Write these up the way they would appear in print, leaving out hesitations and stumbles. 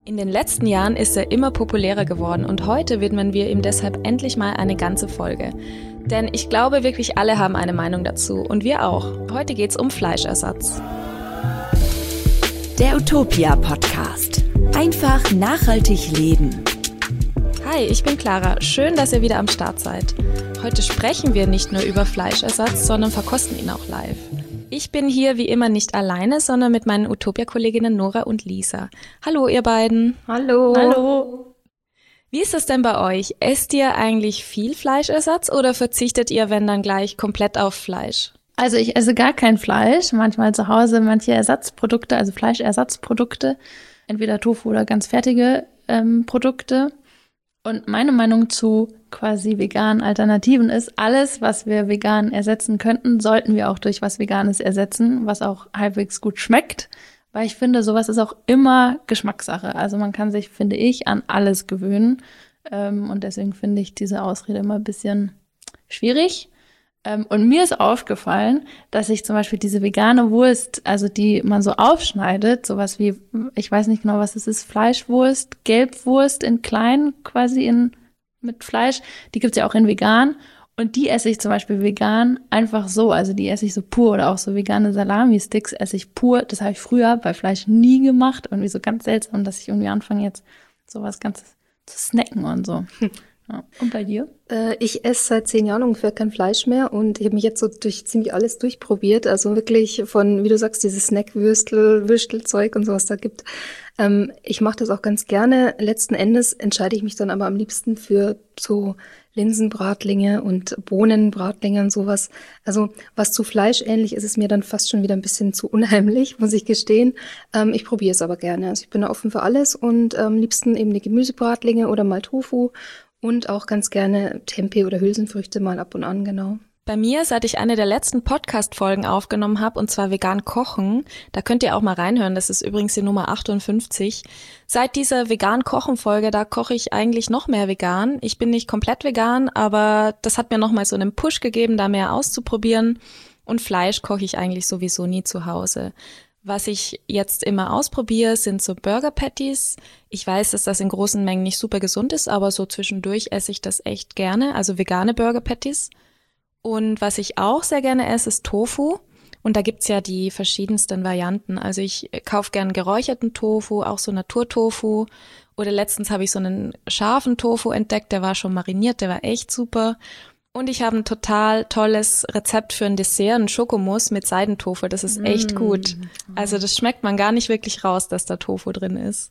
In den letzten Jahren ist er immer populärer geworden und heute widmen wir ihm deshalb endlich mal eine ganze Folge. Denn ich glaube wirklich alle haben eine Meinung dazu und wir auch. Heute geht's um Fleischersatz. Der Utopia Podcast. Einfach nachhaltig leben. Hi, ich bin Clara. Schön, dass ihr wieder am Start seid. Heute sprechen wir nicht nur über Fleischersatz, sondern verkosten ihn auch live. Ich bin hier wie immer nicht alleine, sondern mit meinen Utopia-Kolleginnen Nora und Lisa. Hallo ihr beiden. Hallo. Hallo. Wie ist das denn bei euch? Esst ihr eigentlich viel Fleischersatz oder verzichtet ihr, wenn dann gleich, komplett auf Fleisch? Also ich esse gar kein Fleisch, manchmal zu Hause manche Ersatzprodukte, also Fleischersatzprodukte, entweder Tofu oder ganz fertige Produkte. Und meine Meinung zu quasi veganen Alternativen ist, alles, was wir vegan ersetzen könnten, sollten wir auch durch was Veganes ersetzen, was auch halbwegs gut schmeckt. Weil ich finde, sowas ist auch immer Geschmackssache. Also man kann sich, finde ich, an alles gewöhnen. Und deswegen finde ich diese Ausrede immer ein bisschen schwierig. Und mir ist aufgefallen, dass ich zum Beispiel diese vegane Wurst, also die man so aufschneidet, sowas wie, ich weiß nicht genau, was es ist, Fleischwurst, Gelbwurst in klein, quasi mit Fleisch, die gibt's ja auch in vegan. Und die esse ich zum Beispiel vegan einfach so, also die esse ich so pur oder auch so vegane Salami-Sticks esse ich pur. Das habe ich früher bei Fleisch nie gemacht. Irgendwie so ganz seltsam, dass ich irgendwie anfange jetzt sowas Ganzes zu snacken und so. Ja. Und bei dir? Ich esse seit 10 Jahren ungefähr kein Fleisch mehr und ich habe mich jetzt so durch ziemlich alles durchprobiert. Also wirklich von, wie du sagst, dieses Würstelzeug und sowas da gibt. Ich mache das auch ganz gerne. Letzten Endes entscheide ich mich dann aber am liebsten für so Linsenbratlinge und Bohnenbratlinge und sowas. Also was zu Fleisch ähnlich ist, ist mir dann fast schon wieder ein bisschen zu unheimlich, muss ich gestehen. Ich probiere es aber gerne. Also ich bin da offen für alles und am liebsten eben die Gemüsebratlinge oder mal Tofu. Und auch ganz gerne Tempeh oder Hülsenfrüchte mal ab und an, genau. Bei mir, seit ich eine der letzten Podcast-Folgen aufgenommen habe, und zwar vegan kochen, da könnt ihr auch mal reinhören, das ist übrigens die Nummer 58. Seit dieser vegan kochen Folge, da koche ich eigentlich noch mehr vegan. Ich bin nicht komplett vegan, aber das hat mir nochmal so einen Push gegeben, da mehr auszuprobieren. Und Fleisch koche ich eigentlich sowieso nie zu Hause. Was ich jetzt immer ausprobiere, sind so Burger Patties. Ich weiß, dass das in großen Mengen nicht super gesund ist, aber so zwischendurch esse ich das echt gerne, also vegane Burger Patties. Und was ich auch sehr gerne esse, ist Tofu. Und da gibt's ja die verschiedensten Varianten. Also ich kaufe gern geräucherten Tofu, auch so Naturtofu. Oder letztens habe ich so einen scharfen Tofu entdeckt, der war schon mariniert, der war echt super. Und ich habe ein total tolles Rezept für ein Dessert, einen Schokomousse mit Seidentofu. Das ist echt gut. Also das schmeckt man gar nicht wirklich raus, dass da Tofu drin ist.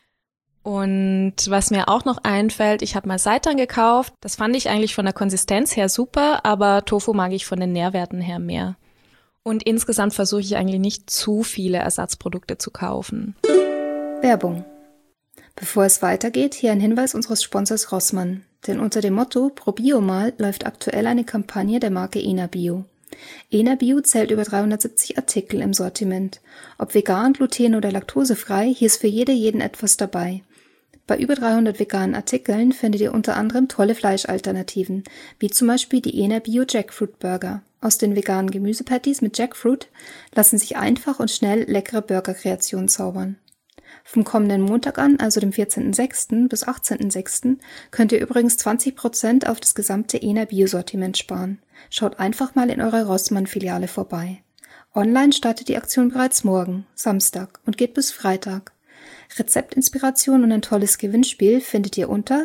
Und was mir auch noch einfällt, ich habe mal Seitan gekauft. Das fand ich eigentlich von der Konsistenz her super, aber Tofu mag ich von den Nährwerten her mehr. Und insgesamt versuche ich eigentlich nicht zu viele Ersatzprodukte zu kaufen. Werbung. Bevor es weitergeht, hier ein Hinweis unseres Sponsors Rossmann. Denn unter dem Motto Probier mal läuft aktuell eine Kampagne der Marke Enabio. Enabio zählt über 370 Artikel im Sortiment. Ob vegan, gluten- oder laktosefrei, hier ist für jeden etwas dabei. Bei über 300 veganen Artikeln findet ihr unter anderem tolle Fleischalternativen, wie zum Beispiel die Enabio Jackfruit Burger. Aus den veganen Gemüsepatties mit Jackfruit lassen sich einfach und schnell leckere Burgerkreationen zaubern. Vom kommenden Montag an, also dem 14.06. bis 18.06., könnt ihr übrigens 20% auf das gesamte Enabio-Sortiment sparen. Schaut einfach mal in eurer Rossmann-Filiale vorbei. Online startet die Aktion bereits morgen, Samstag, und geht bis Freitag. Rezeptinspiration und ein tolles Gewinnspiel findet ihr unter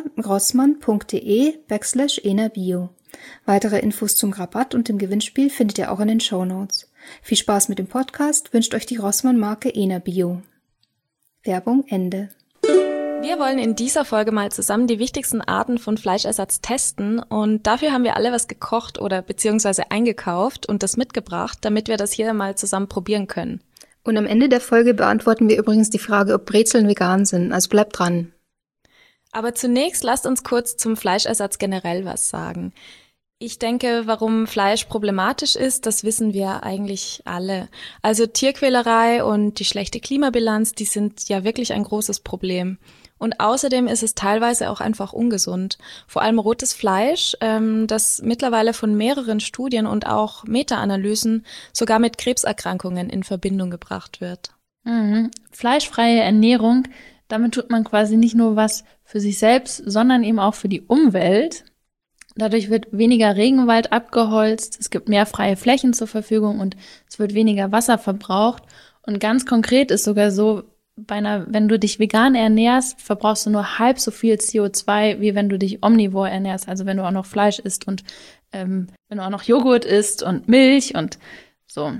rossmann.de/enabio. Weitere Infos zum Rabatt und dem Gewinnspiel findet ihr auch in den Shownotes. Viel Spaß mit dem Podcast wünscht euch die Rossmann-Marke Enabio. Werbung Ende. Wir wollen in dieser Folge mal zusammen die wichtigsten Arten von Fleischersatz testen und dafür haben wir alle was gekocht oder beziehungsweise eingekauft und das mitgebracht, damit wir das hier mal zusammen probieren können. Und am Ende der Folge beantworten wir übrigens die Frage, ob Brezeln vegan sind, also bleibt dran. Aber zunächst lasst uns kurz zum Fleischersatz generell was sagen. Ich denke, warum Fleisch problematisch ist, das wissen wir eigentlich alle. Also Tierquälerei und die schlechte Klimabilanz, die sind ja wirklich ein großes Problem. Und außerdem ist es teilweise auch einfach ungesund. Vor allem rotes Fleisch, das mittlerweile von mehreren Studien und auch Meta-Analysen sogar mit Krebserkrankungen in Verbindung gebracht wird. Fleischfreie Ernährung Damit tut man quasi nicht nur was für sich selbst, sondern eben auch für die Umwelt. Dadurch wird weniger Regenwald abgeholzt, es gibt mehr freie Flächen zur Verfügung und es wird weniger Wasser verbraucht. Und ganz konkret ist sogar so, wenn du dich vegan ernährst, verbrauchst du nur halb so viel CO2, wie wenn du dich omnivor ernährst, also wenn du auch noch Fleisch isst und wenn du auch noch Joghurt isst und Milch und so.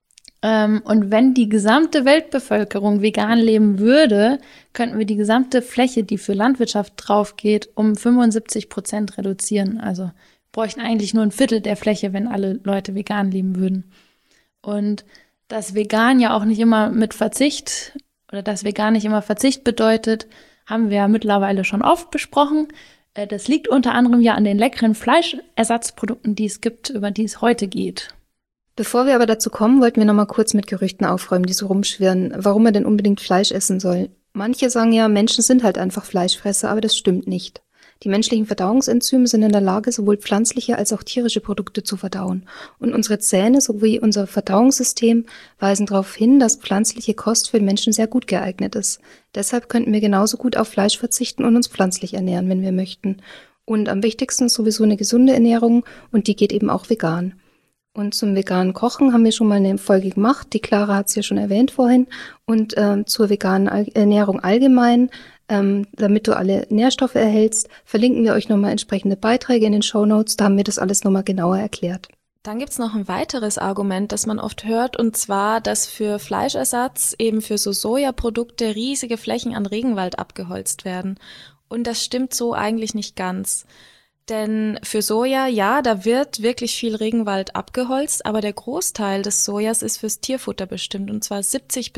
Und wenn die gesamte Weltbevölkerung vegan leben würde, könnten wir die gesamte Fläche, die für Landwirtschaft drauf geht, um 75% reduzieren. Also bräuchten eigentlich nur ein Viertel der Fläche, wenn alle Leute vegan leben würden. Und dass vegan ja auch nicht immer mit Verzicht oder dass vegan nicht immer Verzicht bedeutet, haben wir ja mittlerweile schon oft besprochen. Das liegt unter anderem ja an den leckeren Fleischersatzprodukten, die es gibt, über die es heute geht. Bevor wir aber dazu kommen, wollten wir noch mal kurz mit Gerüchten aufräumen, die so rumschwirren, warum man denn unbedingt Fleisch essen soll. Manche sagen ja, Menschen sind halt einfach Fleischfresser, aber das stimmt nicht. Die menschlichen Verdauungsenzyme sind in der Lage, sowohl pflanzliche als auch tierische Produkte zu verdauen. Und unsere Zähne sowie unser Verdauungssystem weisen darauf hin, dass pflanzliche Kost für den Menschen sehr gut geeignet ist. Deshalb könnten wir genauso gut auf Fleisch verzichten und uns pflanzlich ernähren, wenn wir möchten. Und am wichtigsten ist sowieso eine gesunde Ernährung und die geht eben auch vegan. Und zum veganen Kochen haben wir schon mal eine Folge gemacht, die Clara hat es ja schon erwähnt vorhin, und zur veganen Ernährung allgemein, damit du alle Nährstoffe erhältst, verlinken wir euch nochmal entsprechende Beiträge in den Shownotes, da haben wir das alles nochmal genauer erklärt. Dann gibt's noch ein weiteres Argument, das man oft hört, und zwar, dass für Fleischersatz, eben für so Sojaprodukte, riesige Flächen an Regenwald abgeholzt werden. Und das stimmt so eigentlich nicht ganz. Denn für Soja, ja, da wird wirklich viel Regenwald abgeholzt, aber der Großteil des Sojas ist fürs Tierfutter bestimmt, und zwar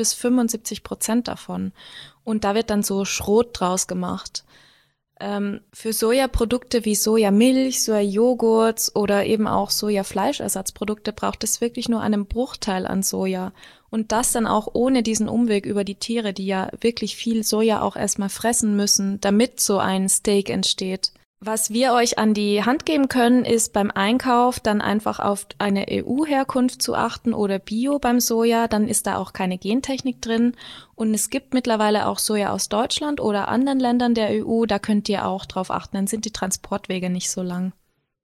70-75% davon. Und da wird dann so Schrot draus gemacht. Für Sojaprodukte wie Sojamilch, Sojajoghurt oder eben auch Sojafleischersatzprodukte braucht es wirklich nur einen Bruchteil an Soja. Und das dann auch ohne diesen Umweg über die Tiere, die ja wirklich viel Soja auch erstmal fressen müssen, damit so ein Steak entsteht. Was wir euch an die Hand geben können, ist beim Einkauf dann einfach auf eine EU-Herkunft zu achten oder Bio beim Soja, dann ist da auch keine Gentechnik drin. Und es gibt mittlerweile auch Soja aus Deutschland oder anderen Ländern der EU, da könnt ihr auch drauf achten, dann sind die Transportwege nicht so lang.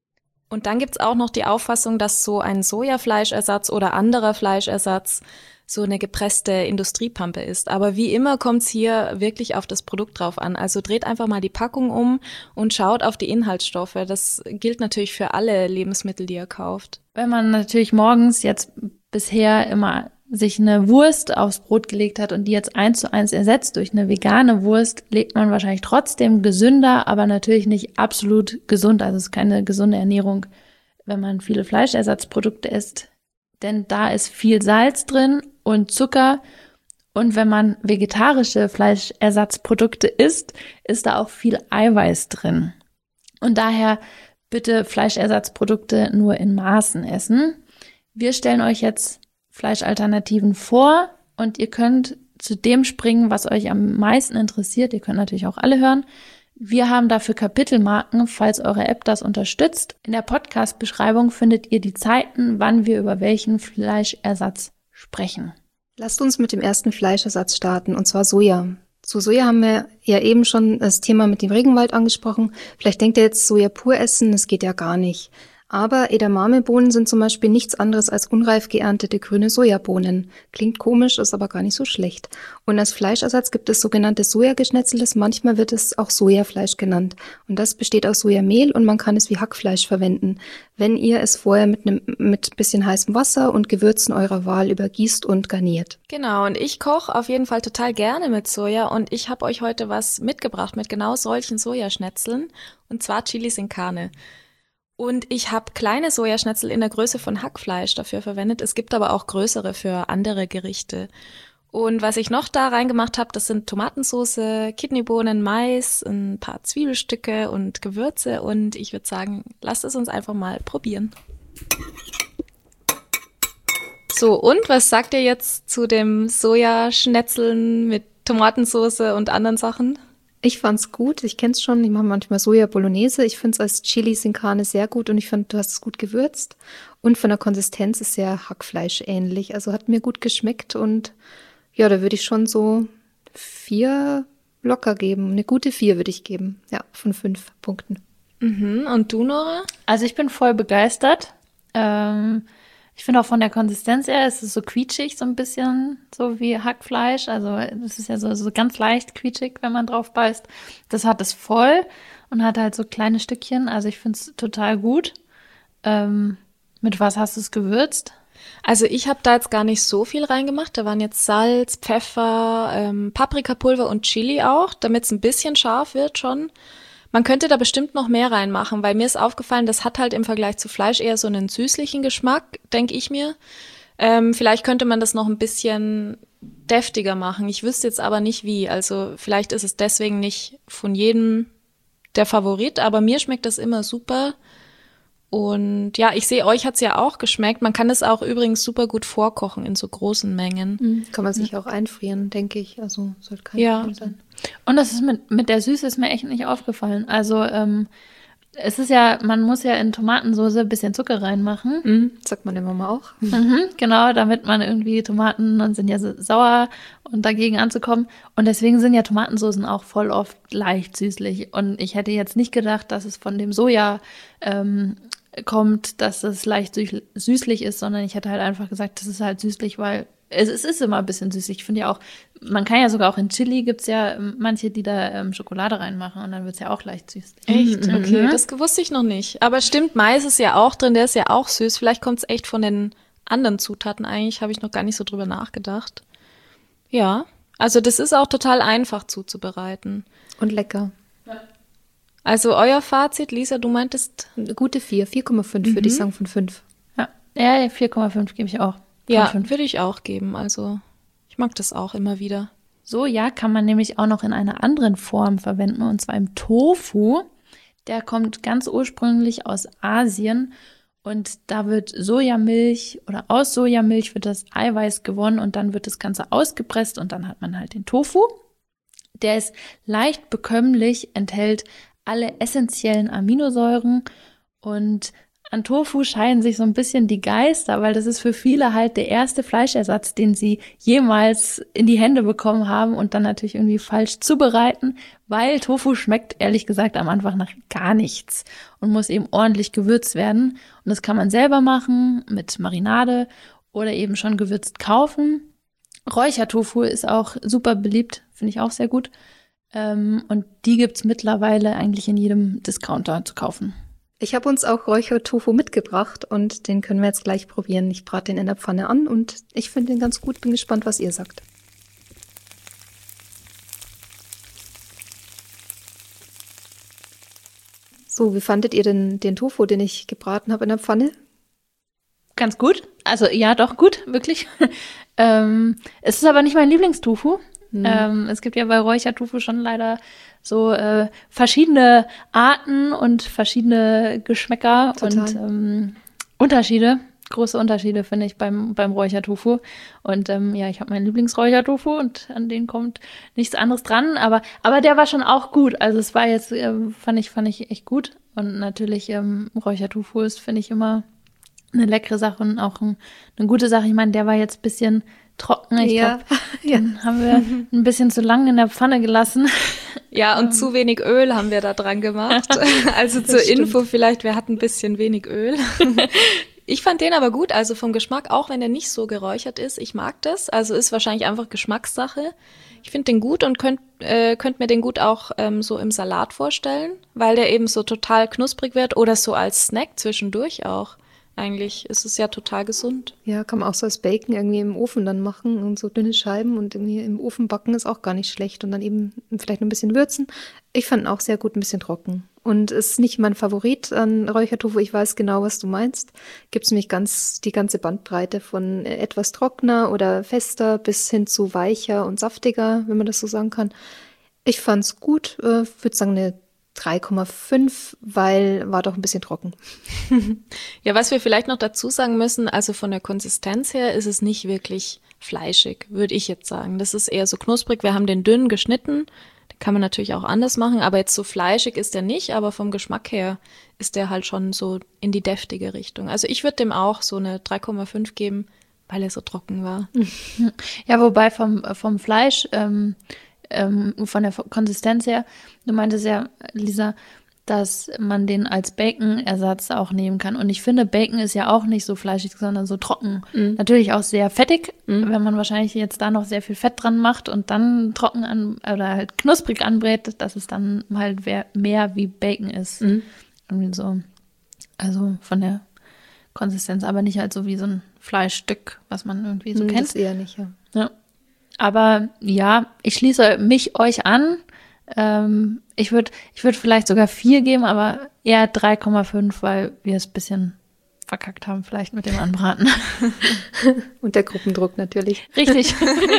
Und dann gibt's auch noch die Auffassung, dass so ein Sojafleischersatz oder anderer Fleischersatz so eine gepresste Industriepampe ist. Aber wie immer kommt's hier wirklich auf das Produkt drauf an. Also dreht einfach mal die Packung um und schaut auf die Inhaltsstoffe. Das gilt natürlich für alle Lebensmittel, die ihr kauft. Wenn man natürlich morgens jetzt bisher immer sich eine Wurst aufs Brot gelegt hat und die jetzt 1:1 ersetzt durch eine vegane Wurst, lebt man wahrscheinlich trotzdem gesünder, aber natürlich nicht absolut gesund. Also es ist keine gesunde Ernährung, wenn man viele Fleischersatzprodukte isst. Denn da ist viel Salz drin und Zucker. Und wenn man vegetarische Fleischersatzprodukte isst, ist da auch viel Eiweiß drin. Und daher bitte Fleischersatzprodukte nur in Maßen essen. Wir stellen euch jetzt Fleischalternativen vor und ihr könnt zu dem springen, was euch am meisten interessiert. Ihr könnt natürlich auch alle hören. Wir haben dafür Kapitelmarken, falls eure App das unterstützt. In der Podcast-Beschreibung findet ihr die Zeiten, wann wir über welchen Fleischersatz sprechen. Lasst uns mit dem ersten Fleischersatz starten, und zwar Soja. Zu Soja haben wir ja eben schon das Thema mit dem Regenwald angesprochen. Vielleicht denkt ihr jetzt, Soja pur essen, das geht ja gar nicht. Aber Edamamebohnen sind zum Beispiel nichts anderes als unreif geerntete grüne Sojabohnen. Klingt komisch, ist aber gar nicht so schlecht. Und als Fleischersatz gibt es sogenannte Sojageschnetzeltes, manchmal wird es auch Sojafleisch genannt. Und das besteht aus Sojamehl und man kann es wie Hackfleisch verwenden, wenn ihr es vorher mit bisschen heißem Wasser und Gewürzen eurer Wahl übergießt und garniert. Genau, und ich koche auf jeden Fall total gerne mit Soja und ich habe euch heute was mitgebracht mit genau solchen Sojaschnetzeln, und zwar Chili sin Carne. Und ich habe kleine Sojaschnetzel in der Größe von Hackfleisch dafür verwendet. Es gibt aber auch größere für andere Gerichte. Und was ich noch da reingemacht habe, das sind Tomatensauce, Kidneybohnen, Mais, ein paar Zwiebelstücke und Gewürze. Und ich würde sagen, lasst es uns einfach mal probieren. So, und was sagt ihr jetzt zu dem Sojaschnetzeln mit Tomatensauce und anderen Sachen? Ich fand's gut, ich kenn's schon, ich mache manchmal Soja Bolognese, ich find's als Chili sin Carne sehr gut und ich fand, du hast es gut gewürzt und von der Konsistenz ist sehr Hackfleisch ähnlich, also hat mir gut geschmeckt und ja, da würde ich schon so 4 locker geben. Eine gute 4 würde ich geben. Ja, von 5 Punkten. Und du, Nora? Also ich bin voll begeistert. Ich finde auch von der Konsistenz her, es ist so quietschig, so ein bisschen, so wie Hackfleisch. Also es ist ja so ganz leicht quietschig, wenn man drauf beißt. Das hat es voll und hat halt so kleine Stückchen. Also ich finde es total gut. Mit was hast du es gewürzt? Also ich habe da jetzt gar nicht so viel reingemacht. Da waren jetzt Salz, Pfeffer, Paprikapulver und Chili auch, damit es ein bisschen scharf wird schon. Man könnte da bestimmt noch mehr reinmachen, weil mir ist aufgefallen, das hat halt im Vergleich zu Fleisch eher so einen süßlichen Geschmack, denke ich mir. Vielleicht könnte man das noch ein bisschen deftiger machen. Ich wüsste jetzt aber nicht wie. Also vielleicht ist es deswegen nicht von jedem der Favorit, aber mir schmeckt das immer super. Und ja, ich sehe, euch hat's ja auch geschmeckt. Man kann es auch übrigens super gut vorkochen in so großen Mengen. Kann man sich auch einfrieren, denke ich. Also sollte kein Problem sein. Und das ist mit der Süße ist mir echt nicht aufgefallen. Also es ist ja, man muss ja in Tomatensauce ein bisschen Zucker reinmachen. Sagt meine Mama auch. Genau, damit man irgendwie Tomaten sind ja so sauer und dagegen anzukommen. Und deswegen sind ja Tomatensoßen auch voll oft leicht süßlich. Und ich hätte jetzt nicht gedacht, dass es von dem Soja kommt, dass es leicht süßlich ist, sondern ich hätte halt einfach gesagt, das ist halt süßlich, weil es ist immer ein bisschen süßlich. Ich finde ja auch, man kann ja sogar auch in Chili, gibt's ja manche, die da Schokolade reinmachen und dann wird's ja auch leicht süßlich. Echt? Okay, das wusste ich noch nicht. Aber stimmt, Mais ist ja auch drin, der ist ja auch süß. Vielleicht kommt's echt von den anderen Zutaten eigentlich, habe ich noch gar nicht so drüber nachgedacht. Ja, also das ist auch total einfach zuzubereiten. Und lecker. Also euer Fazit, Lisa, du meintest? Eine gute 4, 4,5 würde ich sagen von 5. Ja, 4,5 gebe ich auch. Ja, würde ich auch geben. Also ich mag das auch immer wieder. Soja kann man nämlich auch noch in einer anderen Form verwenden, und zwar im Tofu. Der kommt ganz ursprünglich aus Asien und da wird Sojamilch oder aus Sojamilch wird das Eiweiß gewonnen und dann wird das Ganze ausgepresst und dann hat man halt den Tofu. Der ist leicht bekömmlich, enthält alle essentiellen Aminosäuren und an Tofu scheiden sich so ein bisschen die Geister, weil das ist für viele halt der erste Fleischersatz, den sie jemals in die Hände bekommen haben und dann natürlich irgendwie falsch zubereiten, weil Tofu schmeckt ehrlich gesagt am Anfang nach gar nichts und muss eben ordentlich gewürzt werden. Und das kann man selber machen mit Marinade oder eben schon gewürzt kaufen. Räuchertofu ist auch super beliebt, finde ich auch sehr gut. Und die gibt's mittlerweile eigentlich in jedem Discounter zu kaufen. Ich habe uns auch Räuchertofu mitgebracht und den können wir jetzt gleich probieren. Ich brate den in der Pfanne an und ich finde den ganz gut. Bin gespannt, was ihr sagt. So, wie fandet ihr denn den Tofu, den ich gebraten habe in der Pfanne? Ganz gut. Also ja, doch gut, wirklich. Es ist aber nicht mein Lieblingstofu. Es gibt ja bei Räuchertofu schon leider so verschiedene Arten und verschiedene Geschmäcker. Total. Und Unterschiede, große Unterschiede finde ich beim Räuchertofu. Und ich habe meinen Lieblingsräuchertofu und an den kommt nichts anderes dran. Aber der war schon auch gut. Also es war jetzt, fand ich echt gut. Und natürlich Räuchertofu ist, finde ich, immer eine leckere Sache und auch eine gute Sache. Ich meine, der war jetzt ein bisschen trocken. Ich glaube, den haben wir ein bisschen zu lange in der Pfanne gelassen. Ja, und zu wenig Öl haben wir da dran gemacht. Also zur Info vielleicht, wir hatten ein bisschen wenig Öl. Ich fand den aber gut, also vom Geschmack, auch wenn der nicht so geräuchert ist. Ich mag das, also ist wahrscheinlich einfach Geschmackssache. Ich finde den gut und könnt mir den gut auch so im Salat vorstellen, weil der eben so total knusprig wird oder so als Snack zwischendurch auch. Eigentlich ist es ja total gesund. Ja, kann man auch so als Bacon irgendwie im Ofen dann machen und so dünne Scheiben und irgendwie im Ofen backen ist auch gar nicht schlecht und dann eben vielleicht noch ein bisschen würzen. Ich fand ihn auch sehr gut, ein bisschen trocken. Und ist nicht mein Favorit an Räuchertofu. Ich weiß genau, was du meinst. Gibt es nämlich die ganze Bandbreite von etwas trockener oder fester bis hin zu weicher und saftiger, wenn man das so sagen kann. Ich fand's gut. Würde sagen eine 3,5, weil war doch ein bisschen trocken. Ja, was wir vielleicht noch dazu sagen müssen, also von der Konsistenz her ist es nicht wirklich fleischig, würde ich jetzt sagen. Das ist eher so knusprig. Wir haben den dünn geschnitten, den kann man natürlich auch anders machen, aber jetzt so fleischig ist der nicht, aber vom Geschmack her ist der halt schon so in die deftige Richtung. Also ich würde dem auch so eine 3,5 geben, weil er so trocken war. Ja, wobei vom Fleisch von der Konsistenz her. Du meintest ja, Lisa, dass man den als Bacon-Ersatz auch nehmen kann. Und ich finde, Bacon ist ja auch nicht so fleischig, sondern so trocken. Natürlich auch sehr fettig, wenn man wahrscheinlich jetzt da noch sehr viel Fett dran macht und dann trocken oder halt knusprig anbrät, dass es dann halt mehr wie Bacon ist. Irgendwie so. Also von der Konsistenz, aber nicht halt so wie so ein Fleischstück, was man irgendwie so kennt. Das eher nicht, ja. Ja. Aber ja, ich schließe euch an. Ich würde vielleicht sogar 4 geben, aber eher 3,5, weil wir es ein bisschen verkackt haben, vielleicht mit dem Anbraten. Und der Gruppendruck natürlich. Richtig.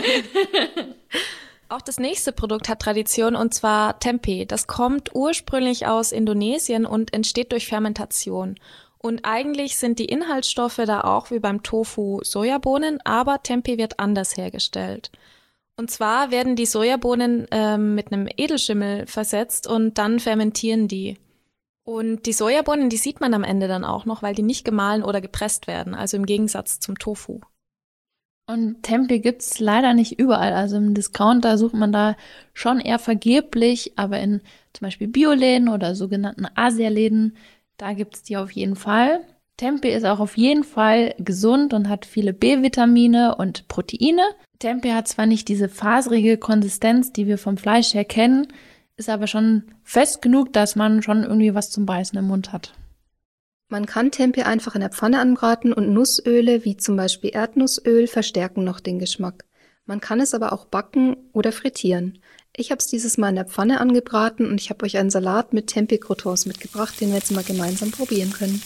Auch das nächste Produkt hat Tradition, und zwar Tempeh. Das kommt ursprünglich aus Indonesien und entsteht durch Fermentation. Und eigentlich sind die Inhaltsstoffe da auch wie beim Tofu Sojabohnen, aber Tempeh wird anders hergestellt. Und zwar werden die Sojabohnen mit einem Edelschimmel versetzt und dann fermentieren die. Und die Sojabohnen, die sieht man am Ende dann auch noch, weil die nicht gemahlen oder gepresst werden, also im Gegensatz zum Tofu. Und Tempeh gibt's leider nicht überall. Also im Discounter sucht man da schon eher vergeblich, aber in zum Beispiel Bioläden oder sogenannten Asialäden, da gibt's die auf jeden Fall. Tempeh ist auch auf jeden Fall gesund und hat viele B-Vitamine und Proteine. Tempeh hat zwar nicht diese faserige Konsistenz, die wir vom Fleisch her kennen, ist aber schon fest genug, dass man schon irgendwie was zum Beißen im Mund hat. Man kann Tempeh einfach in der Pfanne anbraten und Nussöle, wie zum Beispiel Erdnussöl, verstärken noch den Geschmack. Man kann es aber auch backen oder frittieren. Ich habe es dieses Mal in der Pfanne angebraten und ich habe euch einen Salat mit Tempeh-Croutons mitgebracht, den wir jetzt mal gemeinsam probieren können.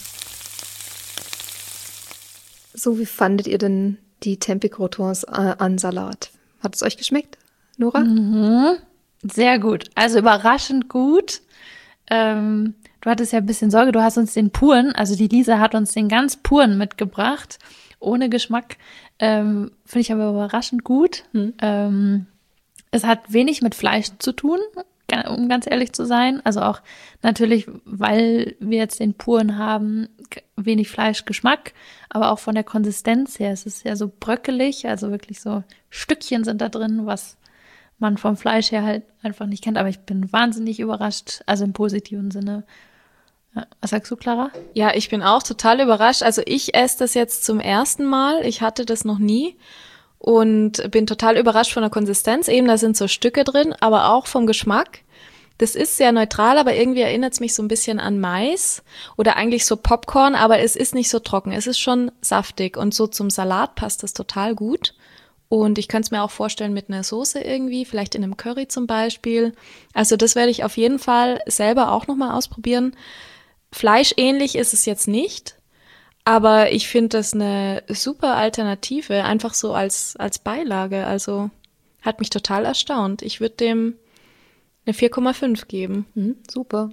So, wie fandet ihr denn die Tempeh-Croutons an Salat? Hat es euch geschmeckt, Nora? Sehr gut. Also überraschend gut. Du hattest ja ein bisschen Sorge, du hast uns den puren, also die Lisa hat uns den ganz puren mitgebracht, ohne Geschmack. Finde ich aber überraschend gut. Es hat wenig mit Fleisch zu tun, um ganz ehrlich zu sein. Also auch natürlich, weil wir jetzt den puren haben, wenig Fleischgeschmack, aber auch von der Konsistenz her. Es ist ja so bröckelig, also wirklich so Stückchen sind da drin, was man vom Fleisch her halt einfach nicht kennt. Aber ich bin wahnsinnig überrascht, also im positiven Sinne. Ja, was sagst du, Clara? Ja, ich bin auch total überrascht. Also ich esse das jetzt zum ersten Mal. Ich hatte das noch nie und bin total überrascht von der Konsistenz. Eben, da sind so Stücke drin, aber auch vom Geschmack. Das ist sehr neutral, aber irgendwie erinnert es mich so ein bisschen an Mais oder eigentlich so Popcorn, aber es ist nicht so trocken. Es ist schon saftig und so zum Salat passt das total gut. Und ich könnte es mir auch vorstellen mit einer Soße irgendwie, vielleicht in einem Curry zum Beispiel. Also das werde ich auf jeden Fall selber auch nochmal ausprobieren. Fleischähnlich ist es jetzt nicht, aber ich finde das eine super Alternative, einfach so als Beilage. Also hat mich total erstaunt. Ich würde dem eine 4,5 geben. Super.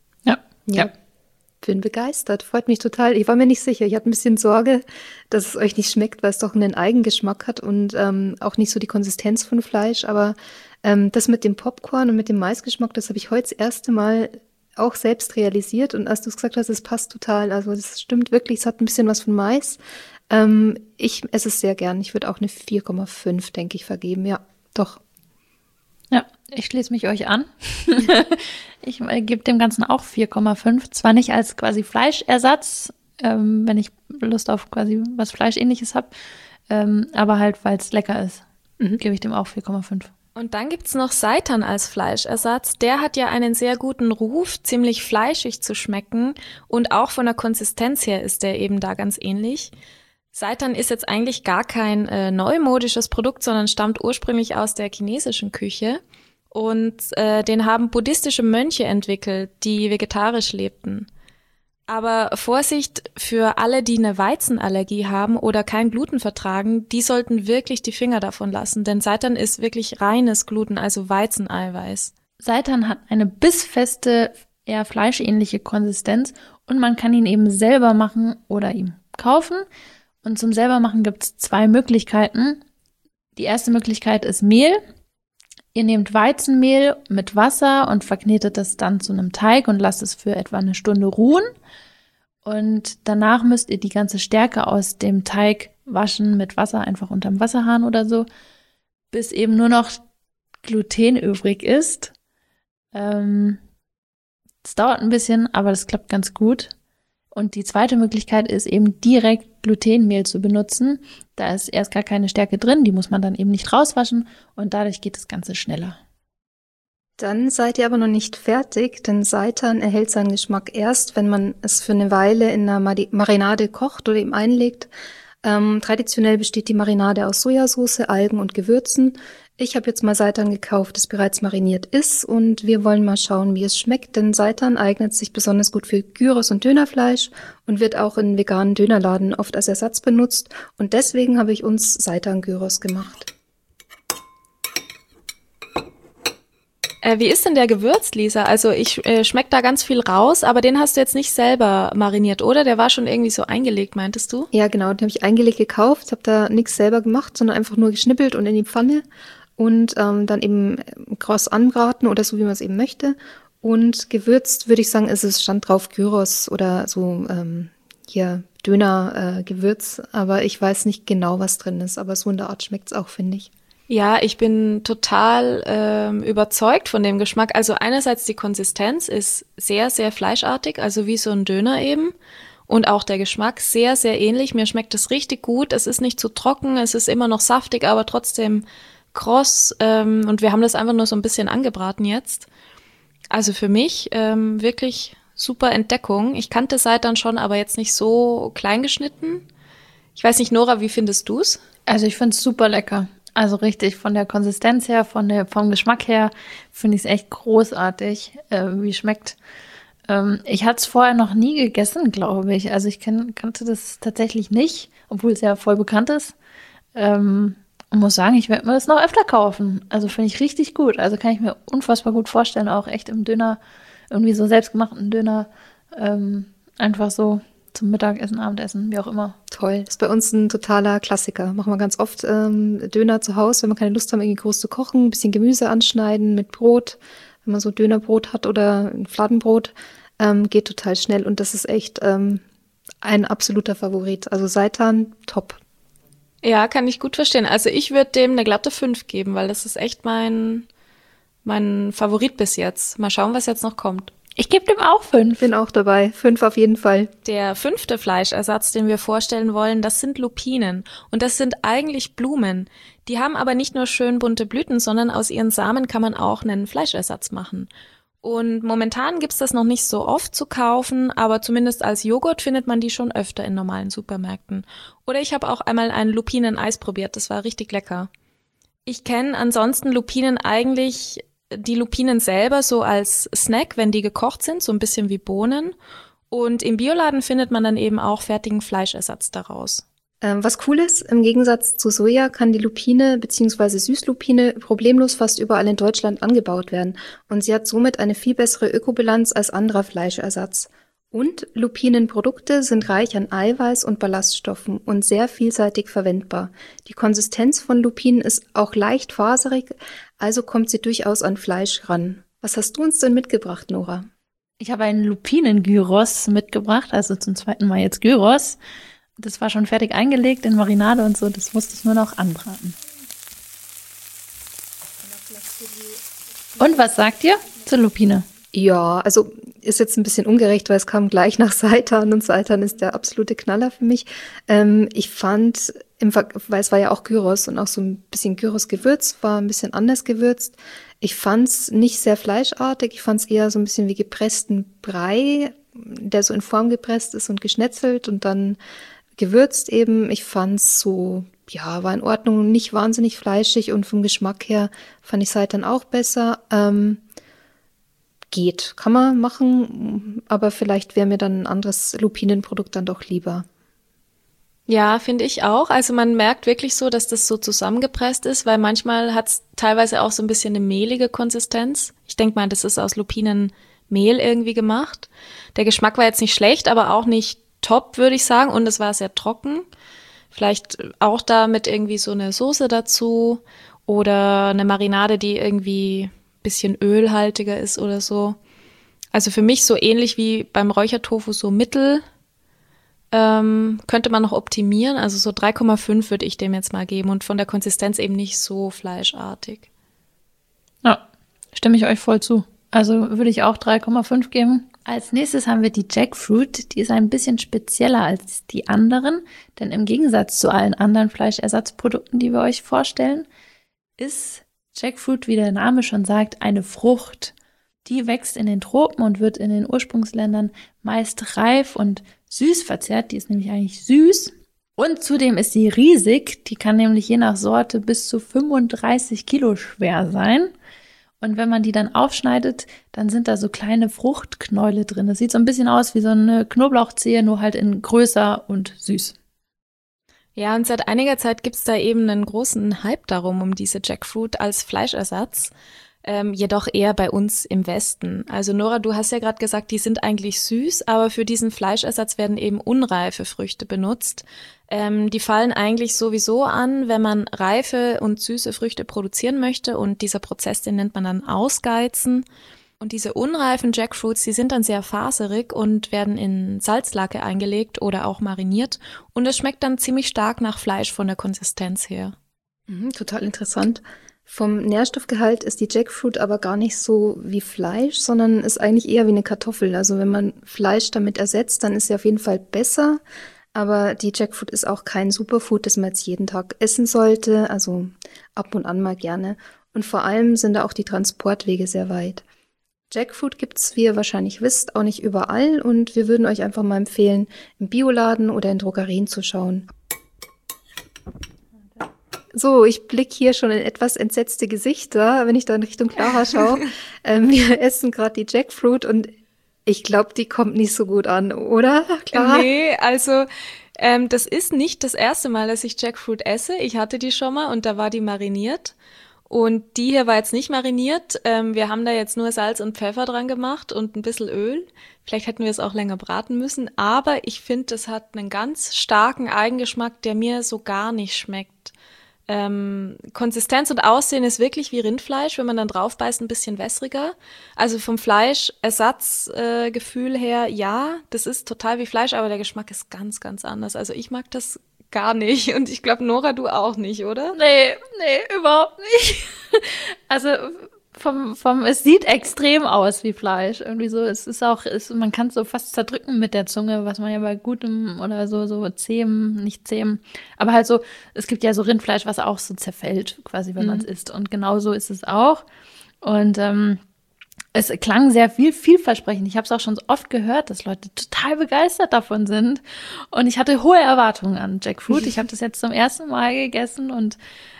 Ja. Bin begeistert. Freut mich total. Ich war mir nicht sicher. Ich hatte ein bisschen Sorge, dass es euch nicht schmeckt, weil es doch einen Eigengeschmack hat und auch nicht so die Konsistenz von Fleisch. Aber das mit dem Popcorn und mit dem Maisgeschmack, das habe ich heute das erste Mal auch selbst realisiert. Und als du es gesagt hast, es passt total. Also das stimmt wirklich. Es hat ein bisschen was von Mais. Ich esse es sehr gern. Ich würde auch eine 4,5, denke ich, vergeben. Ja, doch. Ja, ich schließe mich euch an. Ich gebe dem Ganzen auch 4,5. Zwar nicht als quasi Fleischersatz, wenn ich Lust auf quasi was Fleischähnliches habe, aber halt, weil es lecker ist, gebe ich dem auch 4,5. Und dann gibt's noch Seitan als Fleischersatz. Der hat ja einen sehr guten Ruf, ziemlich fleischig zu schmecken und auch von der Konsistenz her ist der eben da ganz ähnlich. Seitan ist jetzt eigentlich gar kein neumodisches Produkt, sondern stammt ursprünglich aus der chinesischen Küche. Und den haben buddhistische Mönche entwickelt, die vegetarisch lebten. Aber Vorsicht für alle, die eine Weizenallergie haben oder kein Gluten vertragen, die sollten wirklich die Finger davon lassen, denn Seitan ist wirklich reines Gluten, also Weizeneiweiß. Seitan hat eine bissfeste, eher fleischähnliche Konsistenz und man kann ihn eben selber machen oder ihm kaufen. Und zum selbermachen gibt es 2 Möglichkeiten. Die erste Möglichkeit ist Mehl. Ihr nehmt Weizenmehl mit Wasser und verknetet es dann zu einem Teig und lasst es für etwa eine Stunde ruhen. Und danach müsst ihr die ganze Stärke aus dem Teig waschen mit Wasser, einfach unterm Wasserhahn oder so, bis eben nur noch Gluten übrig ist. Es dauert ein bisschen, aber das klappt ganz gut. Und die zweite Möglichkeit ist eben direkt Glutenmehl zu benutzen. Da ist erst gar keine Stärke drin, die muss man dann eben nicht rauswaschen und dadurch geht das Ganze schneller. Dann seid ihr aber noch nicht fertig, denn Seitan erhält seinen Geschmack erst, wenn man es für eine Weile in einer Marinade kocht oder eben einlegt. Traditionell besteht die Marinade aus Sojasauce, Algen und Gewürzen. Ich habe jetzt mal Seitan gekauft, das bereits mariniert ist und wir wollen mal schauen, wie es schmeckt, denn Seitan eignet sich besonders gut für Gyros und Dönerfleisch und wird auch in veganen Dönerladen oft als Ersatz benutzt und deswegen habe ich uns Seitan-Gyros gemacht. Wie ist denn der gewürzt, Lisa? Also ich schmeck da ganz viel raus, aber den hast du jetzt nicht selber mariniert, oder? Der war schon irgendwie so eingelegt, meintest du? Ja, genau, den habe ich eingelegt gekauft, habe da nichts selber gemacht, sondern einfach nur geschnippelt und in die Pfanne und dann eben kross anbraten oder so, wie man es eben möchte. Und gewürzt, würde ich sagen, stand drauf Gyros oder so hier Döner-Gewürz, aber ich weiß nicht genau, was drin ist, aber so in der Art schmeckt's auch, finde ich. Ja, ich bin total überzeugt von dem Geschmack. Also einerseits die Konsistenz ist sehr, sehr fleischartig, also wie so ein Döner eben. Und auch der Geschmack sehr, sehr ähnlich. Mir schmeckt es richtig gut. Es ist nicht zu trocken, es ist immer noch saftig, aber trotzdem kross. Und wir haben das einfach nur so ein bisschen angebraten jetzt. Also für mich wirklich super Entdeckung. Ich kannte Seitan schon, aber jetzt nicht so klein geschnitten. Ich weiß nicht, Nora, wie findest du's? Also ich finde es super lecker. Also richtig, von der Konsistenz her, vom Geschmack her, finde ich es echt großartig, wie es schmeckt. Ich hatte es vorher noch nie gegessen, glaube ich. Also ich kannte das tatsächlich nicht, obwohl es ja voll bekannt ist. Und muss sagen, ich werde mir das noch öfter kaufen. Also finde ich richtig gut. Also kann ich mir unfassbar gut vorstellen, auch echt im Döner, irgendwie so selbstgemachten Döner, einfach so zum Mittagessen, Abendessen, wie auch immer. Toll. Das ist bei uns ein totaler Klassiker. Machen wir ganz oft Döner zu Hause, wenn wir keine Lust haben, irgendwie groß zu kochen, ein bisschen Gemüse anschneiden mit Brot, wenn man so Dönerbrot hat oder ein Fladenbrot, geht total schnell und das ist echt ein absoluter Favorit. Also Seitan, top. Ja, kann ich gut verstehen. Also ich würde dem eine glatte 5 geben, weil das ist echt mein Favorit bis jetzt. Mal schauen, was jetzt noch kommt. Ich gebe dem auch 5. Bin auch dabei. 5 auf jeden Fall. Der 5. Fleischersatz, den wir vorstellen wollen, das sind Lupinen. Und das sind eigentlich Blumen. Die haben aber nicht nur schön bunte Blüten, sondern aus ihren Samen kann man auch einen Fleischersatz machen. Und momentan gibt's das noch nicht so oft zu kaufen, aber zumindest als Joghurt findet man die schon öfter in normalen Supermärkten. Oder ich habe auch einmal ein Lupinen-Eis probiert, das war richtig lecker. Ich kenne ansonsten Lupinen eigentlich, die Lupinen selber so als Snack, wenn die gekocht sind, so ein bisschen wie Bohnen. Und im Bioladen findet man dann eben auch fertigen Fleischersatz daraus. Was cool ist, im Gegensatz zu Soja kann die Lupine bzw. Süßlupine problemlos fast überall in Deutschland angebaut werden. Und sie hat somit eine viel bessere Ökobilanz als anderer Fleischersatz. Und Lupinenprodukte sind reich an Eiweiß und Ballaststoffen und sehr vielseitig verwendbar. Die Konsistenz von Lupinen ist auch leicht faserig, also kommt sie durchaus an Fleisch ran. Was hast du uns denn mitgebracht, Nora? Ich habe einen Lupinen-Gyros mitgebracht, also zum zweiten Mal jetzt Gyros. Das war schon fertig eingelegt in Marinade und so, das musste ich nur noch anbraten. Und was sagt ihr zur Lupine? Ja, also ist jetzt ein bisschen ungerecht, weil es kam gleich nach Seitan und Seitan ist der absolute Knaller für mich. Ich fand, weil es war ja auch Gyros und auch so ein bisschen Gyros-Gewürz, war ein bisschen anders gewürzt. Ich fand's nicht sehr fleischartig, ich fand's eher so ein bisschen wie gepressten Brei, der so in Form gepresst ist und geschnetzelt und dann gewürzt eben. Ich fand's so, ja, war in Ordnung, nicht wahnsinnig fleischig und vom Geschmack her fand ich Seitan auch besser. Geht, kann man machen, aber vielleicht wäre mir dann ein anderes Lupinenprodukt dann doch lieber. Ja, finde ich auch. Also man merkt wirklich so, dass das so zusammengepresst ist, weil manchmal hat es teilweise auch so ein bisschen eine mehlige Konsistenz. Ich denke mal, das ist aus Lupinenmehl irgendwie gemacht. Der Geschmack war jetzt nicht schlecht, aber auch nicht top, würde ich sagen. Und es war sehr trocken. Vielleicht auch da mit irgendwie so eine Soße dazu oder eine Marinade, die irgendwie bisschen ölhaltiger ist oder so. Also für mich so ähnlich wie beim Räuchertofu, so mittel, könnte man noch optimieren. Also so 3,5 würde ich dem jetzt mal geben und von der Konsistenz eben nicht so fleischartig. Ja, stimme ich euch voll zu. Also würde ich auch 3,5 geben. Als nächstes haben wir die Jackfruit. Die ist ein bisschen spezieller als die anderen, denn im Gegensatz zu allen anderen Fleischersatzprodukten, die wir euch vorstellen, ist Jackfruit, wie der Name schon sagt, eine Frucht. Die wächst in den Tropen und wird in den Ursprungsländern meist reif und süß verzehrt. Die ist nämlich eigentlich süß. Und zudem ist sie riesig. Die kann nämlich je nach Sorte bis zu 35 Kilo schwer sein. Und wenn man die dann aufschneidet, dann sind da so kleine Fruchtknäule drin. Das sieht so ein bisschen aus wie so eine Knoblauchzehe, nur halt in größer und süß. Ja, und seit einiger Zeit gibt's da eben einen großen Hype darum, um diese Jackfruit als Fleischersatz, jedoch eher bei uns im Westen. Also Nora, du hast ja gerade gesagt, die sind eigentlich süß, aber für diesen Fleischersatz werden eben unreife Früchte benutzt. Die fallen eigentlich sowieso an, wenn man reife und süße Früchte produzieren möchte, und dieser Prozess, den nennt man dann Ausgeizen. Und diese unreifen Jackfruits, die sind dann sehr faserig und werden in Salzlake eingelegt oder auch mariniert. Und es schmeckt dann ziemlich stark nach Fleisch von der Konsistenz her. Total interessant. Vom Nährstoffgehalt ist die Jackfruit aber gar nicht so wie Fleisch, sondern ist eigentlich eher wie eine Kartoffel. Also wenn man Fleisch damit ersetzt, dann ist sie auf jeden Fall besser. Aber die Jackfruit ist auch kein Superfood, das man jetzt jeden Tag essen sollte. Also ab und an mal gerne. Und vor allem sind da auch die Transportwege sehr weit. Jackfruit gibt's, wie ihr wahrscheinlich wisst, auch nicht überall. Und wir würden euch einfach mal empfehlen, im Bioladen oder in Drogerien zu schauen. So, ich blicke hier schon in etwas entsetzte Gesichter, wenn ich da in Richtung Clara schaue. Wir essen gerade die Jackfruit und ich glaube, die kommt nicht so gut an, oder, Clara? Nee, also das ist nicht das erste Mal, dass ich Jackfruit esse. Ich hatte die schon mal und da war die mariniert. Und die hier war jetzt nicht mariniert. Wir haben da jetzt nur Salz und Pfeffer dran gemacht und ein bisschen Öl. Vielleicht hätten wir es auch länger braten müssen. Aber ich finde, das hat einen ganz starken Eigengeschmack, der mir so gar nicht schmeckt. Konsistenz und Aussehen ist wirklich wie Rindfleisch, wenn man dann drauf beißt, ein bisschen wässriger. Also vom Fleischersatzgefühl her, ja, das ist total wie Fleisch, aber der Geschmack ist ganz, ganz anders. Also ich mag das gar nicht und ich glaube, Nora, du auch nicht, oder? Nee, überhaupt nicht. Also es sieht extrem aus wie Fleisch. Irgendwie so, man kann es so fast zerdrücken mit der Zunge, was man ja bei gutem oder so zähem, nicht zähem. Aber halt so, es gibt ja so Rindfleisch, was auch so zerfällt, quasi, wenn man es isst. Und genau so ist es auch. Und es klang sehr vielversprechend. Ich habe es auch schon so oft gehört, dass Leute total begeistert davon sind. Und ich hatte hohe Erwartungen an Jackfruit. Ich habe das jetzt zum ersten Mal gegessen und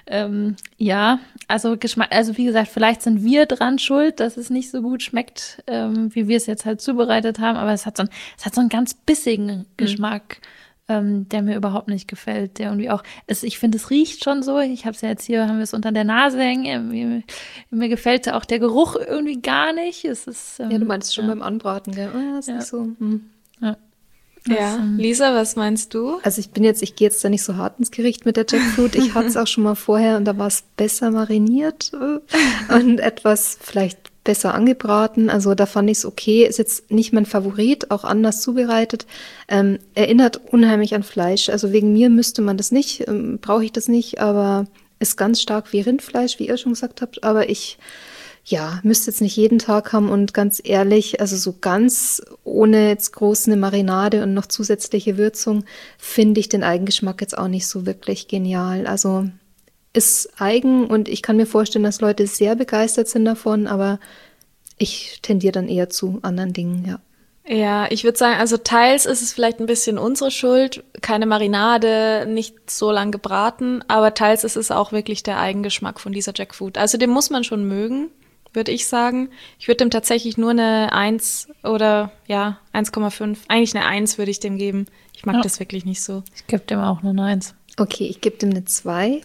ja, also Geschmack, also wie gesagt, vielleicht sind wir dran schuld, dass es nicht so gut schmeckt, wie wir es jetzt halt zubereitet haben. Aber es hat so einen ganz bissigen Geschmack, der mir überhaupt nicht gefällt. Der irgendwie auch, ich finde, es riecht schon so. Ich habe es ja jetzt hier, haben wir es unter der Nase hängen. Mir gefällt auch der Geruch irgendwie gar nicht. Es ist, ja, du meinst schon beim Anbraten, gell? Oh, ist nicht so. Ja. Ja, Lisa, was meinst du? Also ich gehe jetzt da nicht so hart ins Gericht mit der Jackfruit. Ich hatte es auch schon mal vorher und da war es besser mariniert und etwas vielleicht besser angebraten. Also da fand ich es okay. Ist jetzt nicht mein Favorit, auch anders zubereitet. Erinnert unheimlich an Fleisch. Also wegen mir müsste man das nicht, brauche ich das nicht, aber ist ganz stark wie Rindfleisch, wie ihr schon gesagt habt. Aber ich müsste jetzt nicht jeden Tag haben und ganz ehrlich, also so ganz ohne jetzt groß eine Marinade und noch zusätzliche Würzung, finde ich den Eigengeschmack jetzt auch nicht so wirklich genial. Also ist eigen und ich kann mir vorstellen, dass Leute sehr begeistert sind davon, aber ich tendiere dann eher zu anderen Dingen, ja. Ja, ich würde sagen, also teils ist es vielleicht ein bisschen unsere Schuld, keine Marinade, nicht so lang gebraten, aber teils ist es auch wirklich der Eigengeschmack von dieser Jackfruit. Also den muss man schon mögen, würde ich sagen. Ich würde dem tatsächlich nur eine 1 oder 1,5. Eigentlich eine 1 würde ich dem geben. Ich mag das wirklich nicht so. Ich gebe dem auch nur eine 1. Okay, ich gebe dem eine 2.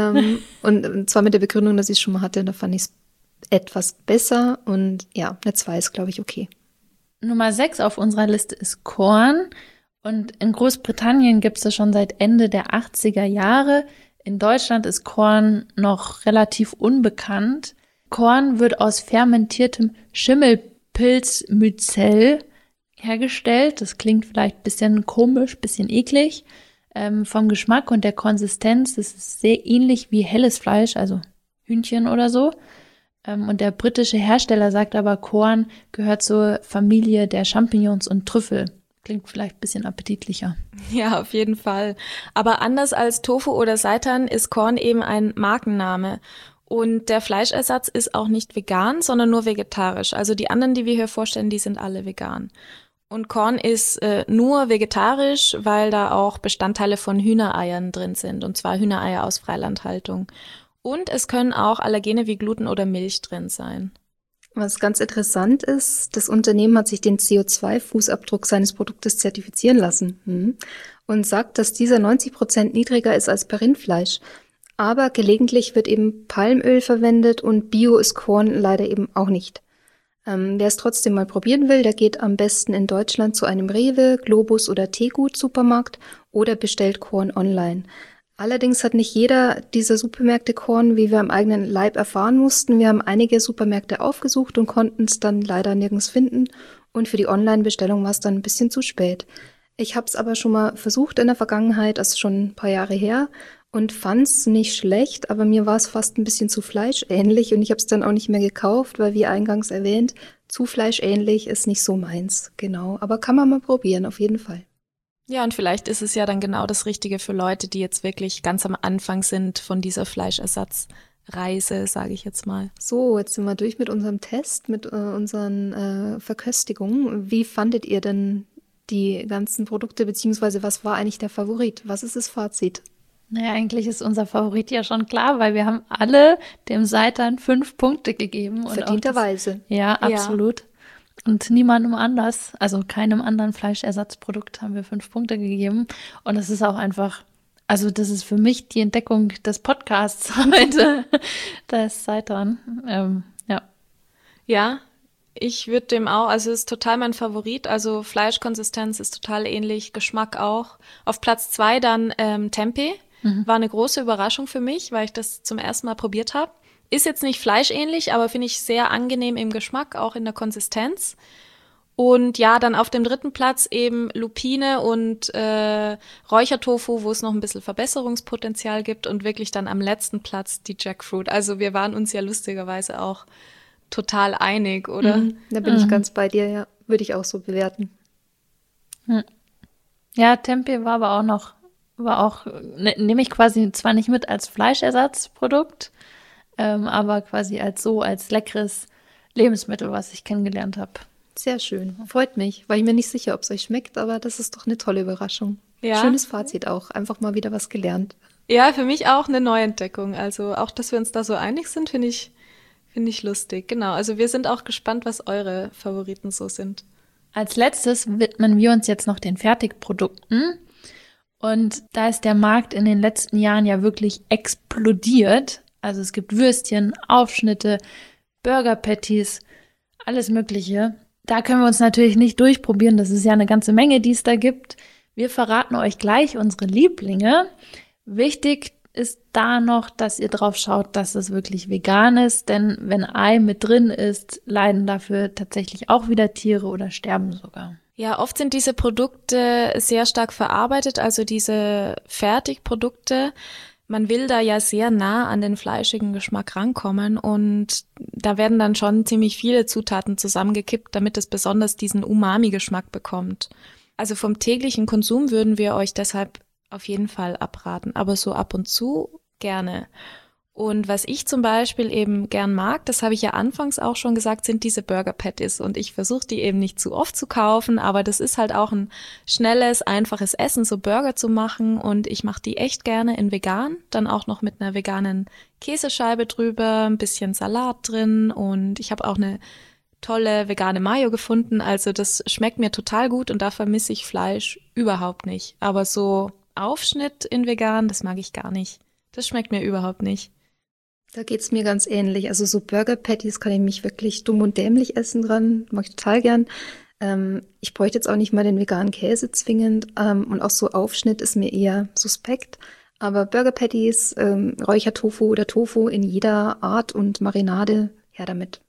Und zwar mit der Begründung, dass ich es schon mal hatte. Da fand ich es etwas besser. Und ja, eine 2 ist, glaube ich, okay. Nummer 6 auf unserer Liste ist Korn. Und in Großbritannien gibt es das schon seit Ende der 80er Jahre. In Deutschland ist Korn noch relativ unbekannt. Korn wird aus fermentiertem Schimmelpilzmycel hergestellt. Das klingt vielleicht ein bisschen komisch, ein bisschen eklig. Vom Geschmack und der Konsistenz ist es sehr ähnlich wie helles Fleisch, also Hühnchen oder so. Und der britische Hersteller sagt aber, Korn gehört zur Familie der Champignons und Trüffel. Klingt vielleicht ein bisschen appetitlicher. Ja, auf jeden Fall. Aber anders als Tofu oder Seitan ist Korn eben ein Markenname. Und der Fleischersatz ist auch nicht vegan, sondern nur vegetarisch. Also die anderen, die wir hier vorstellen, die sind alle vegan. Und Korn ist nur vegetarisch, weil da auch Bestandteile von Hühnereiern drin sind. Und zwar Hühnereier aus Freilandhaltung. Und es können auch Allergene wie Gluten oder Milch drin sein. Was ganz interessant ist, das Unternehmen hat sich den CO2-Fußabdruck seines Produktes zertifizieren lassen und sagt, dass dieser 90% niedriger ist als bei Rindfleisch. Aber gelegentlich wird eben Palmöl verwendet und Bio ist Korn leider eben auch nicht. Wer es trotzdem mal probieren will, der geht am besten in Deutschland zu einem Rewe, Globus oder Teegut-Supermarkt oder bestellt Korn online. Allerdings hat nicht jeder dieser Supermärkte Korn, wie wir am eigenen Leib erfahren mussten. Wir haben einige Supermärkte aufgesucht und konnten es dann leider nirgends finden. Und für die Online-Bestellung war es dann ein bisschen zu spät. Ich habe es aber schon mal versucht in der Vergangenheit, das ist schon ein paar Jahre her, und fand es nicht schlecht, aber mir war es fast ein bisschen zu fleischähnlich und ich habe es dann auch nicht mehr gekauft, weil wie eingangs erwähnt, zu fleischähnlich ist nicht so meins, genau. Aber kann man mal probieren, auf jeden Fall. Ja, und vielleicht ist es ja dann genau das Richtige für Leute, die jetzt wirklich ganz am Anfang sind von dieser Fleischersatzreise, sage ich jetzt mal. So, jetzt sind wir durch mit unserem Test, mit unseren Verköstigungen. Wie fandet ihr denn die ganzen Produkte, beziehungsweise was war eigentlich der Favorit? Was ist das Fazit? Naja, eigentlich ist unser Favorit ja schon klar, weil wir haben alle dem Seitan 5 Punkte gegeben. Verdienterweise. Ja, absolut. Ja. Und niemandem anders, also keinem anderen Fleischersatzprodukt haben wir 5 Punkte gegeben. Und das ist auch einfach, also das ist für mich die Entdeckung des Podcasts heute, das Seitan. Ja. Ja, ich würde dem auch, also es ist total mein Favorit, also Fleischkonsistenz ist total ähnlich, Geschmack auch. Auf Platz 2 dann Tempeh, war eine große Überraschung für mich, weil ich das zum ersten Mal probiert habe. Ist jetzt nicht fleischähnlich, aber finde ich sehr angenehm im Geschmack, auch in der Konsistenz. Und ja, dann auf dem 3. Platz eben Lupine und Räuchertofu, wo es noch ein bisschen Verbesserungspotenzial gibt und wirklich dann am letzten Platz die Jackfruit. Also wir waren uns ja lustigerweise auch total einig, oder? Da bin ich ganz bei dir, ja. Würde ich auch so bewerten. Ja, Tempeh war aber auch, nehme ich quasi zwar nicht mit als Fleischersatzprodukt, aber quasi als leckeres Lebensmittel, was ich kennengelernt habe. Sehr schön. Freut mich. War ich mir nicht sicher, ob es euch schmeckt, aber das ist doch eine tolle Überraschung. Ja. Schönes Fazit auch. Einfach mal wieder was gelernt. Ja, für mich auch eine Neuentdeckung. Also auch, dass wir uns da so einig sind, finde ich lustig. Genau. Also wir sind auch gespannt, was eure Favoriten so sind. Als letztes widmen wir uns jetzt noch den Fertigprodukten. Und da ist der Markt in den letzten Jahren ja wirklich explodiert. Also es gibt Würstchen, Aufschnitte, Burger Patties, alles Mögliche. Da können wir uns natürlich nicht durchprobieren. Das ist ja eine ganze Menge, die es da gibt. Wir verraten euch gleich unsere Lieblinge. Wichtig ist da noch, dass ihr drauf schaut, dass es wirklich vegan ist. Denn wenn Ei mit drin ist, leiden dafür tatsächlich auch wieder Tiere oder sterben sogar. Ja, oft sind diese Produkte sehr stark verarbeitet, also diese Fertigprodukte. Man will da ja sehr nah an den fleischigen Geschmack rankommen und da werden dann schon ziemlich viele Zutaten zusammengekippt, damit es besonders diesen Umami-Geschmack bekommt. Also vom täglichen Konsum würden wir euch deshalb auf jeden Fall abraten, aber so ab und zu gerne. Und was ich zum Beispiel eben gern mag, das habe ich ja anfangs auch schon gesagt, sind diese Burger Patties. Und ich versuche die eben nicht zu oft zu kaufen, aber das ist halt auch ein schnelles, einfaches Essen, so Burger zu machen. Und ich mache die echt gerne in vegan, dann auch noch mit einer veganen Käsescheibe drüber, ein bisschen Salat drin. Und ich habe auch eine tolle vegane Mayo gefunden. Also das schmeckt mir total gut und da vermisse ich Fleisch überhaupt nicht. Aber so Aufschnitt in vegan, das mag ich gar nicht. Das schmeckt mir überhaupt nicht. Da geht's mir ganz ähnlich. Also so Burger Patties kann ich mich wirklich dumm und dämlich essen dran. Mag ich total gern. Ich bräuchte jetzt auch nicht mal den veganen Käse zwingend. Und auch so Aufschnitt ist mir eher suspekt. Aber Burger Patties, Räuchertofu oder Tofu in jeder Art und Marinade, her damit.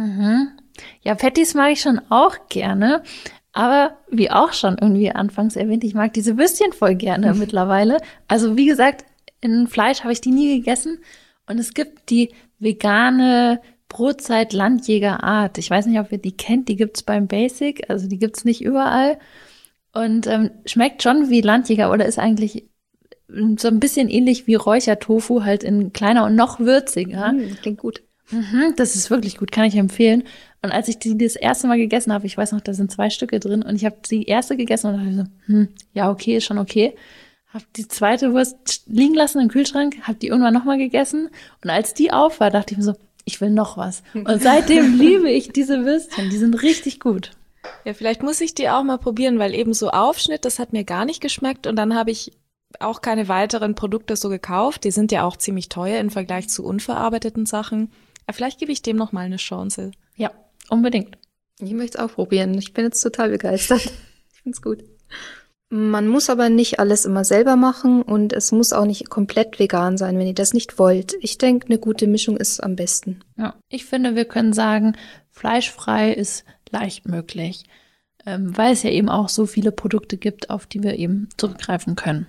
Ja, Patties mag ich schon auch gerne. Aber wie auch schon irgendwie anfangs erwähnt, ich mag diese Würstchen voll gerne mittlerweile. Also wie gesagt, in Fleisch habe ich die nie gegessen. Und es gibt die vegane Brotzeit Landjäger Art. Ich weiß nicht, ob ihr die kennt, die gibt's beim Basic, also die gibt's nicht überall. Und schmeckt schon wie Landjäger oder ist eigentlich so ein bisschen ähnlich wie Räuchertofu, halt in kleiner und noch würziger. Klingt gut. Das ist wirklich gut, kann ich empfehlen. Und als ich die das erste Mal gegessen habe, ich weiß noch, da sind 2 Stücke drin und ich habe die erste gegessen und dachte so, ja okay, ist schon okay. Habe die zweite Wurst liegen lassen im Kühlschrank, habe die irgendwann nochmal gegessen und als die auf war, dachte ich mir so, ich will noch was. Und seitdem liebe ich diese Würstchen, die sind richtig gut. Ja, vielleicht muss ich die auch mal probieren, weil eben so Aufschnitt, das hat mir gar nicht geschmeckt und dann habe ich auch keine weiteren Produkte so gekauft. Die sind ja auch ziemlich teuer im Vergleich zu unverarbeiteten Sachen. Aber vielleicht gebe ich dem noch mal eine Chance. Ja, unbedingt. Ich möchte es auch probieren. Ich bin jetzt total begeistert. Ich finde es gut. Man muss aber nicht alles immer selber machen und es muss auch nicht komplett vegan sein, wenn ihr das nicht wollt. Ich denke, eine gute Mischung ist am besten. Ja, ich finde, wir können sagen, fleischfrei ist leicht möglich, weil es ja eben auch so viele Produkte gibt, auf die wir eben zurückgreifen können.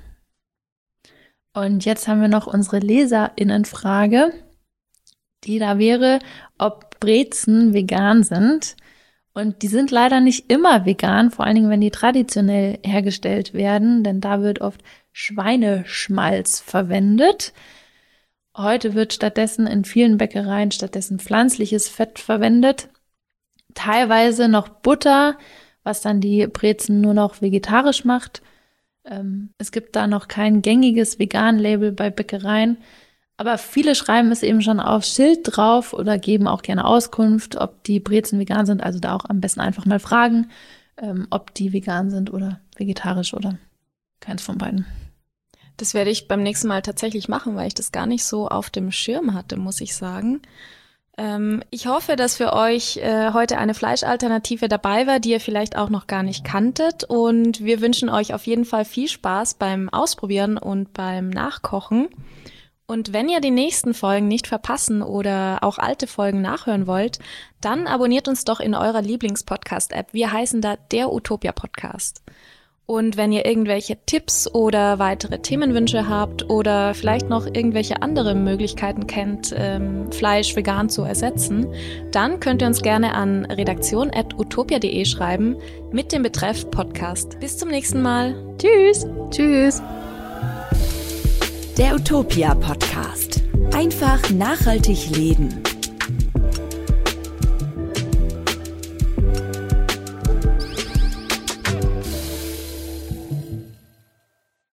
Und jetzt haben wir noch unsere LeserInnenfrage, die da wäre, ob Brezen vegan sind. Und die sind leider nicht immer vegan, vor allen Dingen, wenn die traditionell hergestellt werden, denn da wird oft Schweineschmalz verwendet. Heute wird stattdessen in vielen Bäckereien pflanzliches Fett verwendet. Teilweise noch Butter, was dann die Brezen nur noch vegetarisch macht. Es gibt da noch kein gängiges Vegan-Label bei Bäckereien. Aber viele schreiben es eben schon aufs Schild drauf oder geben auch gerne Auskunft, ob die Brezen vegan sind. Also da auch am besten einfach mal fragen, ob die vegan sind oder vegetarisch oder keins von beiden. Das werde ich beim nächsten Mal tatsächlich machen, weil ich das gar nicht so auf dem Schirm hatte, muss ich sagen. Ich hoffe, dass für euch heute eine Fleischalternative dabei war, die ihr vielleicht auch noch gar nicht kanntet. Und wir wünschen euch auf jeden Fall viel Spaß beim Ausprobieren und beim Nachkochen. Und wenn ihr die nächsten Folgen nicht verpassen oder auch alte Folgen nachhören wollt, dann abonniert uns doch in eurer Lieblings-Podcast-App. Wir heißen da der Utopia Podcast. Und wenn ihr irgendwelche Tipps oder weitere Themenwünsche habt oder vielleicht noch irgendwelche andere Möglichkeiten kennt, Fleisch vegan zu ersetzen, dann könnt ihr uns gerne an redaktion@utopia.de schreiben mit dem Betreff Podcast. Bis zum nächsten Mal. Tschüss! Tschüss! Der Utopia Podcast. Einfach nachhaltig leben.